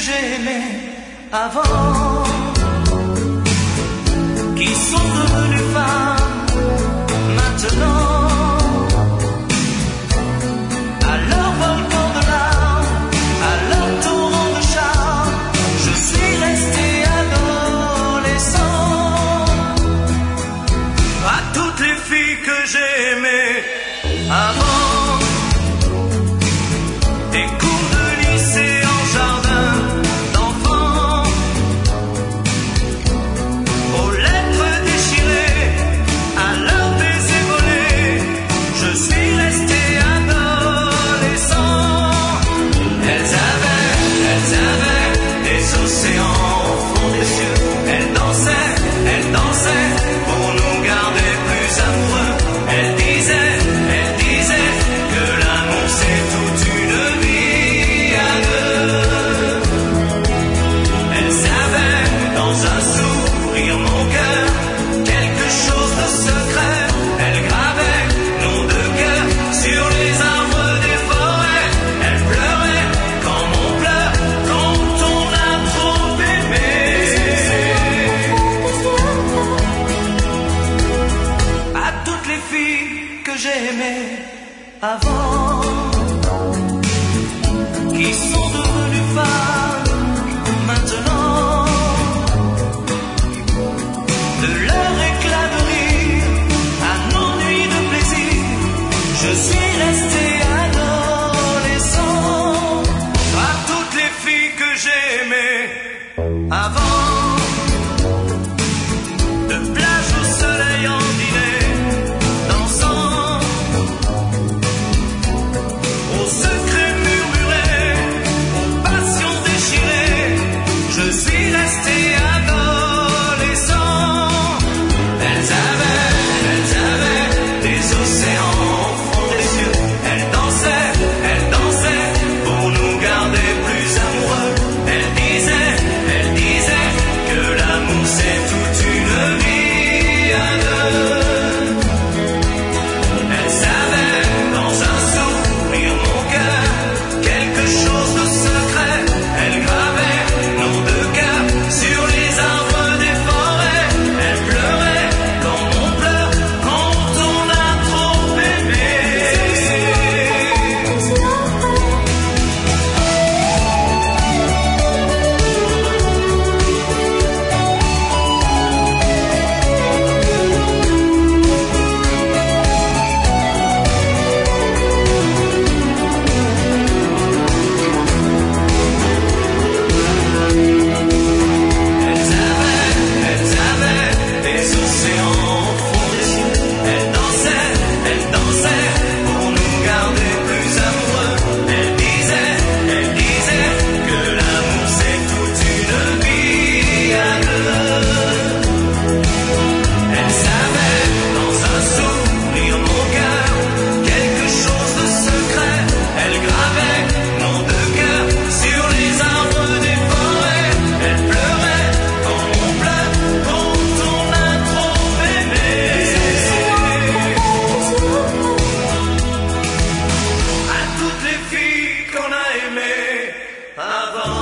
j'ai aimées avant, qui sont devenues femmes maintenant. À leur volcan de larmes, à leur torrent de charme, je suis resté adolescent. À toutes les filles que j'ai aimées avant, des cours de lycée en jardin d'enfants, aux lettres déchirées, à leurs baisers volés, je suis resté adolescent. Elles avaient des océans au fond des cieux. Elles dansaient pour nous garder plus amoureux. Elles disaient que l'amour c'est toute une vie à deux. Elles avaient dans un sourire mon cœur quelque chose de secret. Elles gravaient nos deux cœurs sur les arbres des forêts. Elles pleuraient comme on pleure quand on a trop aimé. À toutes les filles que j'ai aimées avant, qui sont devenues femmes maintenant, de leur éclat de rire à nos nuits de plaisir, je suis resté adolescent. À toutes les filles que j'ai aimées avant, de plage au soleil en dîner, dansant, aux secrets murmurés, aux passions déchirées, je suis resté adolescent. Elles avaient des océans au fond des cieux. Elles dansaient pour nous garder plus amoureux. Elles disaient que l'amour c'est toute une vie à deux. Elles avaient dans un sourire mon cœur quelque chose de secret. Elles gravaient nos deux cœurs sur les arbres des forêts. Elles pleuraient comme on pleure quand on a trop aimé. Elles avaient des océans au fond des cieux. Elles dansaient pour nous garder plus amoureux. Elles disaient que l'amour c'est toute une vie à deux. Elles avaient dans un sourire mon cœur quelque chose de secret. Elles gravaient nos deux cœurs sur les arbres des forêts. Elles pleuraient comme on pleure quand on a trop aimé. À toutes les filles qu'on a aimées avant.